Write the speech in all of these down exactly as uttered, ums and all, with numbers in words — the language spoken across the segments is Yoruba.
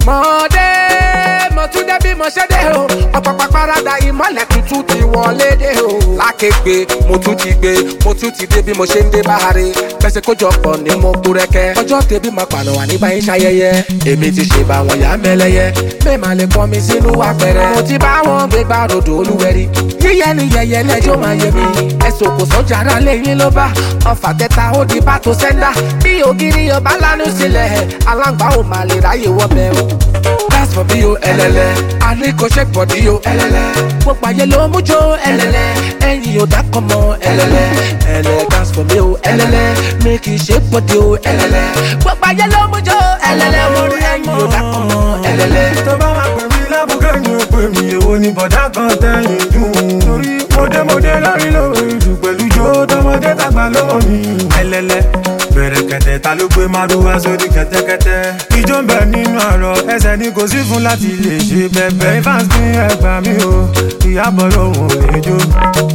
Mọ̀ọ́dé mo tún dé bí mo ṣe dé o. Ọ̀pọ̀pọ̀ parada ìmọ̀lẹ̀ tuntun ti wọlé dé o. Lákègbè mo tún ti gbé mo tún ti dé bí mo ṣe ń dé báhari. Pẹ̀sẹ̀ kójọpọ̀ ni mo kú rẹ́kẹ́. Ọjọ́ tẹ̀bí máa pànà wà nígbà yín ṣayẹyẹ. Èmi ti ṣe bá wọn yá mẹ́lẹ́yẹ. Bẹ́ẹ̀ máa lè pọ́n mi sínú apẹ̀rẹ̀. Mo ti bá wọn gbé gbá rodò olúwẹ̀rí. Yíyẹ ni yẹyẹ lẹ́jọ́ máa yẹ mi. Ẹ̀sùn kò sọ́jà ara lẹ́yìn ló bá. Ọfà kẹta ó di bá tó sẹ́ńdà. Bí ògiri ọba lánàá sílẹ̀. Aláǹgbá ò máa lè ráyè wọ́bẹ̀ o. That's for bí o ẹlẹ́lẹ́. Àní kò ṣe pọ̀ dí o ẹlẹ́lẹ́. Gbogbo ayé ló mú jó ẹlẹ́lẹ́. Ẹyin ò dákọ̀ mọ́ ẹlẹ́lẹ́. Ẹlẹ́ dance for bí o ẹlẹ́lẹ́. Mi kì í ṣe pọ̀ dí o ẹlẹ́lẹ́. Gbogbo ayé ló mú jó ẹlẹ́lẹ́. Ẹyin ò dákọ̀ mọ́ ẹlẹ́lẹ́. Tó bá wà pè mí lábùkẹ́ ni ó pè mí. Èwo ni bọ̀dá kan tẹ̀yìn dùn. Torí mọ̀dé-mọ̀dé lórí lórí jù pẹ̀lú jó tọmọdé tàgbà lọ́wọ́ mi. Ẹlẹ́lẹ́ bẹ̀rẹ̀ kẹ̀tẹ̀ ta ló gbé márùwá sórí kẹ̀tẹ̀kẹ̀tẹ̀. Ijó ń bẹ nínú àrọ̀ ẹsẹ̀ ni kò sí fún láti lè ṣe bẹ̀bẹ̀. Fans ní ẹgbà mi o, Ìyábọ̀ lòun ò lè jó.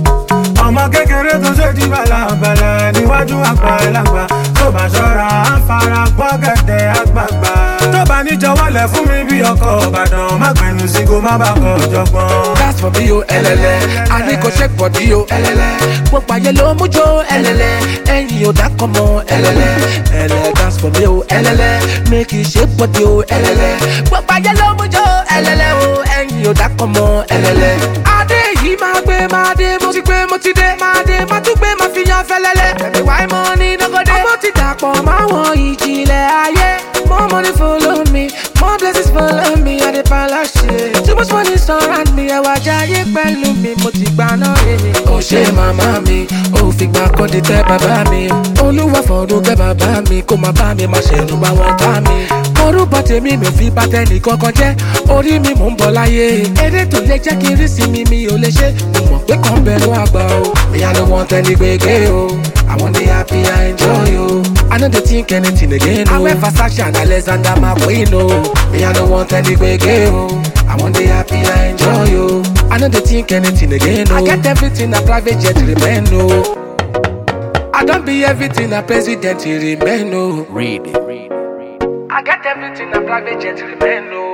Ọmọ kékeré tó ṣe di bàlàbàlà níwájú àgbà ẹlàgbà. Tó bá ṣọ́ra á fara gbọ́ gẹ̀dẹ̀ àgbààgbà. Tó bá níjọwọ́lẹ̀ fún mi bí ọkọ̀ Ìbàdàn. Má gbẹnu sí kó má bàa kọ̀ jọgbọ́n. That's for bí o ẹlẹ́lẹ́. Àní kò ṣe pọ̀ dí o ẹlẹ́lẹ́. Gbogbo ayé ló mú jó ẹlẹ́lẹ́. Ẹyin ò dákọ̀ mọ́ ẹlẹ́lẹ́. Ẹlẹ́ dance for bí o ẹlẹ́lẹ́. Mi kì í ṣe pọ̀ dí o ẹlẹ́lẹ́. Gbogbo ayé ló mú jó ẹlẹ́lẹ́ o. Ẹyin ò dákọ̀ mọ́ ẹlẹ́lẹ́. Adé yìí máa gbé máa dé mo ti gbé mo ti dé máa dé máa tún gbé máa fi yan fẹ́lẹ́lẹ́. Ẹ̀mí wáyé mọ́ ní nọ́gọ́dé. Ọmọ ti dàpọ̀ máwọn ìjìnlẹ̀ ayé. More money follow me, more blessings follow me. I dey palace. Too much money surround me. Ẹwà jayé pẹ̀lú mi, mo ti gbà náà rere. Ó ṣe màmá mi, ó fi gbà kọ́ di tẹ́ bàbá mi. Olúwa fọ̀rọ̀ kẹ́ bàbá mi, kó má bá mi má ṣe nu bá wọn ká mi. Orúkọ tèmi mi ò fi bá tẹ́nì kankan jẹ́. Orí mi mò ń bọ̀ láyé. Eré tó lè jẹ́ kí n rí sí mi mi ò lè ṣe. Mo mọ̀ pé kàn bẹ̀rù àgbà o. Me I no want any gbege o. I want the happy, I enjoy o. I no dey think anything again o. I wear Versace and Alexander McQueen o. Me I no want any gbege o. I want the happy, I enjoy o. I no dey think anything again o. I get everything a private jet remain o. I don't be everything a president remain o. Read. I get everything a private jet remain o.